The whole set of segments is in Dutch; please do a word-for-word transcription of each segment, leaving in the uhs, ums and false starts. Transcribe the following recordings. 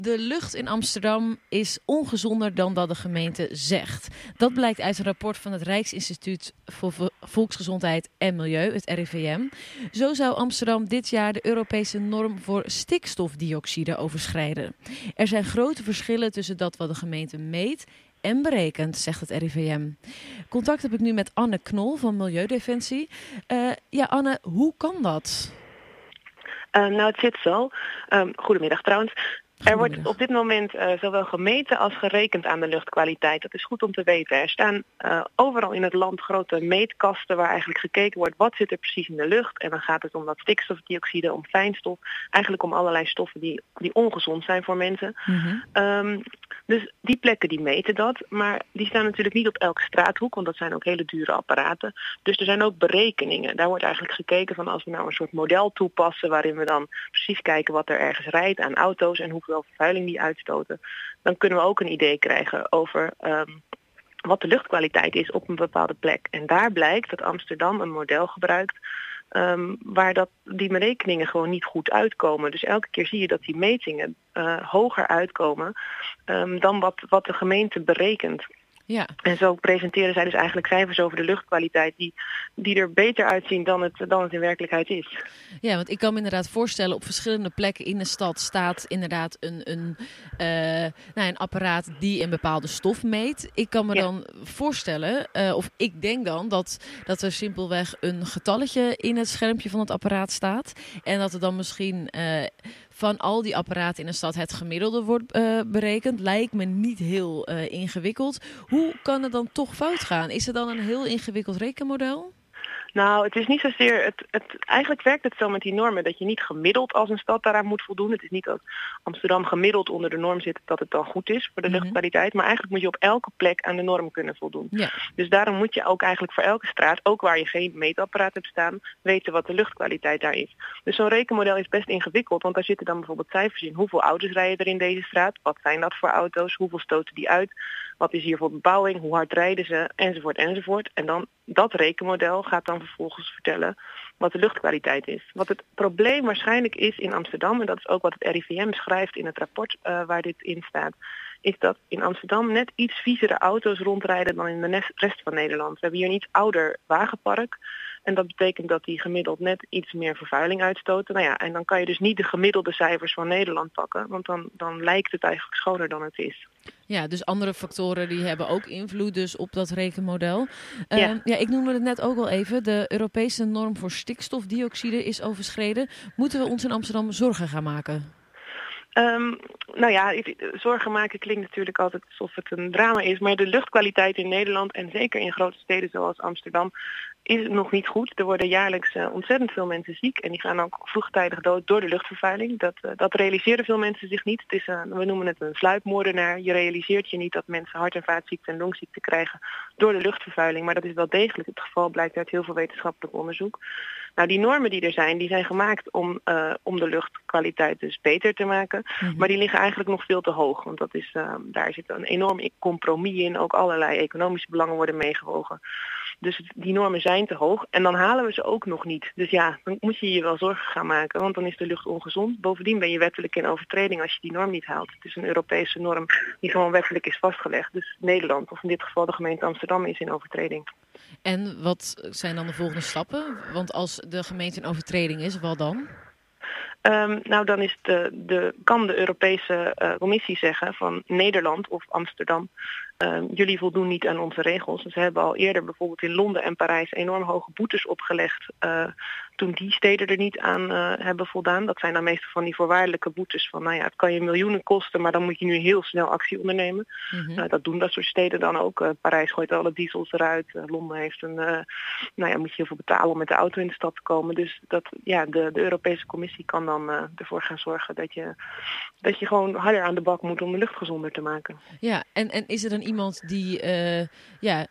De lucht in Amsterdam is ongezonder dan dat de gemeente zegt. Dat blijkt uit een rapport van het Rijksinstituut voor Volksgezondheid en Milieu, het R I V M. Zo zou Amsterdam dit jaar de Europese norm voor stikstofdioxide overschrijden. Er zijn grote verschillen tussen dat wat de gemeente meet en berekent, zegt het R I V M. Contact heb ik nu met Anne Knol van Milieudefensie. Uh, ja, Anne, hoe kan dat? Uh, nou, het zit zo. Um, goedemiddag trouwens. Er wordt op dit moment uh, zowel gemeten als gerekend aan de luchtkwaliteit. Dat is goed om te weten. Er staan uh, overal in het land grote meetkasten waar eigenlijk gekeken wordt wat zit er precies in de lucht. En dan gaat het om dat stikstofdioxide, om fijnstof. Eigenlijk om allerlei stoffen die, die ongezond zijn voor mensen. Mm-hmm. Um, dus die plekken die meten dat. Maar die staan natuurlijk niet op elke straathoek, want dat zijn ook hele dure apparaten. Dus er zijn ook berekeningen. Daar wordt eigenlijk gekeken van als we nou een soort model toepassen waarin we dan precies kijken wat er ergens rijdt aan auto's en hoeveel vervuiling die uitstoten, dan kunnen we ook een idee krijgen over um, wat de luchtkwaliteit is op een bepaalde plek. En daar blijkt dat Amsterdam een model gebruikt um, waar dat, die berekeningen gewoon niet goed uitkomen. Dus elke keer zie je dat die metingen uh, hoger uitkomen um, dan wat, wat de gemeente berekent. Ja. En zo presenteren zij dus eigenlijk cijfers over de luchtkwaliteit die, die er beter uitzien dan het, dan het in werkelijkheid is. Ja, want ik kan me inderdaad voorstellen, op verschillende plekken in de stad staat inderdaad een, een, uh, nou, een apparaat die een bepaalde stof meet. Ik kan me ja. dan voorstellen, uh, of ik denk dan, dat, dat er simpelweg een getalletje in het schermpje van het apparaat staat. En dat er dan misschien Uh, van al die apparaten in de stad het gemiddelde wordt uh, berekend. Lijkt me niet heel uh, ingewikkeld. Hoe kan het dan toch fout gaan? Is er dan een heel ingewikkeld rekenmodel? Nou, het is niet zozeer, het, het, eigenlijk werkt het zo met die normen dat je niet gemiddeld als een stad daaraan moet voldoen. Het is niet dat Amsterdam gemiddeld onder de norm zit dat het dan goed is voor de mm-hmm. luchtkwaliteit. Maar eigenlijk moet je op elke plek aan de norm kunnen voldoen. Ja. Dus daarom moet je ook eigenlijk voor elke straat, ook waar je geen meetapparaat hebt staan, weten wat de luchtkwaliteit daar is. Dus zo'n rekenmodel is best ingewikkeld, want daar zitten dan bijvoorbeeld cijfers in. Hoeveel auto's rijden er in deze straat? Wat zijn dat voor auto's? Hoeveel stoten die uit? Wat is hier voor bebouwing? Hoe hard rijden ze? Enzovoort, enzovoort. En dan dat rekenmodel gaat dan vervolgens vertellen wat de luchtkwaliteit is. Wat het probleem waarschijnlijk is in Amsterdam, en dat is ook wat het R I V M schrijft in het rapport uh, waar dit in staat, is dat in Amsterdam net iets viezere auto's rondrijden dan in de rest van Nederland. We hebben hier een iets ouder wagenpark. En dat betekent dat die gemiddeld net iets meer vervuiling uitstoten. Nou ja, en dan kan je dus niet de gemiddelde cijfers van Nederland pakken. Want dan, dan lijkt het eigenlijk schoner dan het is. Ja, dus andere factoren die hebben ook invloed dus op dat rekenmodel. Uh, ja. ja, ik noemde het net ook al even. De Europese norm voor stikstofdioxide is overschreden. Moeten we ons in Amsterdam zorgen gaan maken? Um, nou ja, zorgen maken klinkt natuurlijk altijd alsof het een drama is. Maar de luchtkwaliteit in Nederland en zeker in grote steden zoals Amsterdam is nog niet goed. Er worden jaarlijks uh, ontzettend veel mensen ziek en die gaan ook vroegtijdig dood door de luchtvervuiling. Dat, uh, dat realiseren veel mensen zich niet. Het is, uh, we noemen het een sluipmoordenaar. Je realiseert je niet dat mensen hart- en vaatziekten en longziekten krijgen door de luchtvervuiling. Maar dat is wel degelijk het geval, blijkt uit heel veel wetenschappelijk onderzoek. Nou, die normen die er zijn, die zijn gemaakt om, uh, om de luchtkwaliteit dus beter te maken. Mm-hmm. Maar die liggen eigenlijk nog veel te hoog. Want dat is, uh, daar zit een enorm compromis in. Ook allerlei economische belangen worden meegewogen. Dus die normen zijn te hoog en dan halen we ze ook nog niet. Dus ja, dan moet je je wel zorgen gaan maken, want dan is de lucht ongezond. Bovendien ben je wettelijk in overtreding als je die norm niet haalt. Het is een Europese norm die gewoon wettelijk is vastgelegd. Dus Nederland, of in dit geval de gemeente Amsterdam, is in overtreding. En wat zijn dan de volgende stappen? Want als de gemeente in overtreding is, wat dan? Um, nou, dan is de, de, kan de Europese uh, Commissie zeggen van Nederland of Amsterdam, uh, jullie voldoen niet aan onze regels. Dus ze hebben al eerder bijvoorbeeld in Londen en Parijs enorm hoge boetes opgelegd uh, toen die steden er niet aan uh, hebben voldaan. Dat zijn dan meestal van die voorwaardelijke boetes van, nou ja, het kan je miljoenen kosten, maar dan moet je nu heel snel actie ondernemen. Mm-hmm. Uh, dat doen dat soort steden dan ook. Uh, Parijs gooit alle diesels eruit. Uh, Londen heeft een, uh, nou ja, moet je heel veel betalen om met de auto in de stad te komen. Dus dat, ja, de, de Europese Commissie kan dan uh, ervoor gaan zorgen dat je, dat je gewoon harder aan de bak moet om de lucht gezonder te maken. Ja, en, en is er dan iemand die uh, ja,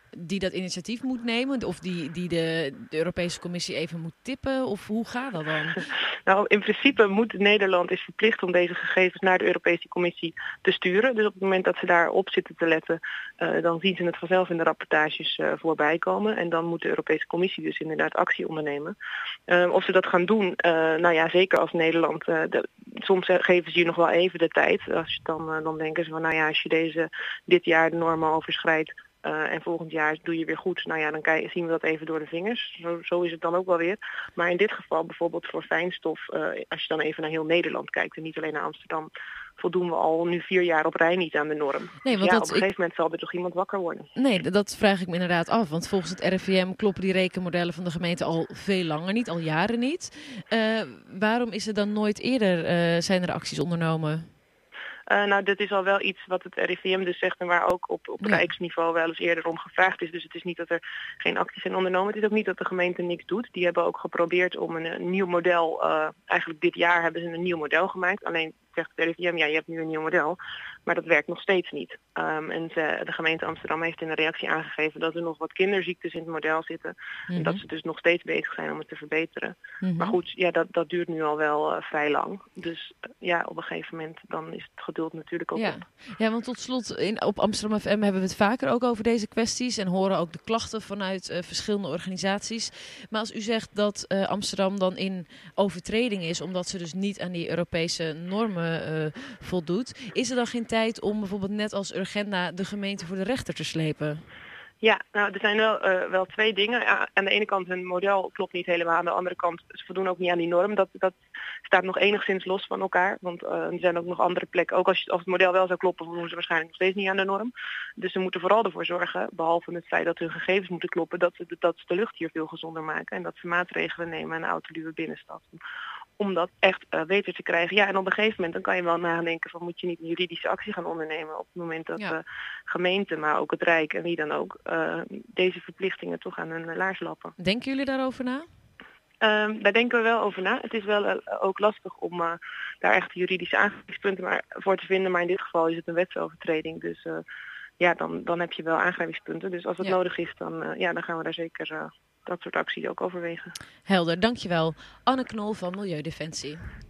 die dat initiatief moet nemen? Of die, die de, de Europese Commissie even moet tippen? Of hoe gaat dat dan? Nou, in principe moet Nederland is verplicht om deze gegevens naar de Europese Commissie te sturen. Dus op het moment dat ze daarop zitten te letten, uh, dan zien ze het vanzelf in de rapportages uh, voorbij komen. En dan moet de Europese Commissie dus inderdaad actie ondernemen. Uh, of ze dat gaan doen, uh, nou ja, zeker als Nederland. Uh, de, soms geven ze je nog wel even de tijd. Als je dan, uh, dan denken ze van, nou ja, als je deze dit jaar de normen overschrijdt, Uh, en volgend jaar doe je weer goed. Nou ja, dan kijk, zien we dat even door de vingers. Zo, zo is het dan ook wel weer. Maar in dit geval bijvoorbeeld voor fijnstof, uh, als je dan even naar heel Nederland kijkt en niet alleen naar Amsterdam, voldoen we al nu vier jaar op rij niet aan de norm. Nee, want ja, dat, op een gegeven ik... moment zal er toch iemand wakker worden. Nee, dat vraag ik me inderdaad af. Want volgens het R I V M kloppen die rekenmodellen van de gemeente al veel langer niet, al jaren niet. Uh, waarom is er dan nooit eerder uh, zijn er acties ondernomen? Uh, nou, dit is al wel iets wat het R I V M dus zegt en waar ook op, op ja. rijksniveau wel eens eerder om gevraagd is. Dus het is niet dat er geen acties zijn ondernomen. Het is ook niet dat de gemeente niks doet. Die hebben ook geprobeerd om een, een nieuw model, uh, eigenlijk dit jaar hebben ze een nieuw model gemaakt. Alleen zegt het R I V M, ja, je hebt nu een nieuw model. Maar dat werkt nog steeds niet. Um, en ze, de gemeente Amsterdam heeft in een reactie aangegeven dat er nog wat kinderziektes in het model zitten. Mm-hmm. En dat ze dus nog steeds bezig zijn om het te verbeteren. Mm-hmm. Maar goed, ja, dat, dat duurt nu al wel uh, vrij lang. Dus uh, ja, op een gegeven moment dan is het geduld natuurlijk ook ja. op. Ja, want tot slot, in, op Amsterdam F M hebben we het vaker ook over deze kwesties. En horen ook de klachten vanuit uh, verschillende organisaties. Maar als u zegt dat uh, Amsterdam dan in overtreding is, omdat ze dus niet aan die Europese normen uh, voldoet, is er dan geen tijd om bijvoorbeeld net als Urgenda de gemeente voor de rechter te slepen? Ja, nou, er zijn wel, uh, wel twee dingen. Ja, aan de ene kant, hun model klopt niet helemaal. Aan de andere kant, ze voldoen ook niet aan die norm. Dat, dat staat nog enigszins los van elkaar. Want uh, er zijn ook nog andere plekken. Ook als, je, als het model wel zou kloppen, voldoen ze waarschijnlijk nog steeds niet aan de norm. Dus ze moeten vooral ervoor zorgen, behalve het feit dat hun gegevens moeten kloppen, dat ze, dat ze de lucht hier veel gezonder maken. En dat ze maatregelen nemen aan de autoluwe binnenstad. Om dat echt uh, beter te krijgen. Ja, en op een gegeven moment dan kan je wel nadenken van, moet je niet een juridische actie gaan ondernemen op het moment dat de ja. uh, gemeente, maar ook het Rijk en wie dan ook, uh, deze verplichtingen toch aan hun laars lappen. Denken jullie daarover na? Um, daar denken we wel over na. Het is wel uh, ook lastig om uh, daar echt juridische aangrijpingspunten maar voor te vinden. Maar in dit geval is het een wetsovertreding. Dus uh, ja, dan, dan heb je wel aangrijpingspunten. Dus als het ja. nodig is, dan, uh, ja, dan gaan we daar zeker uh, dat soort acties ook overwegen. Helder, dankjewel. Anne Knol van Milieudefensie.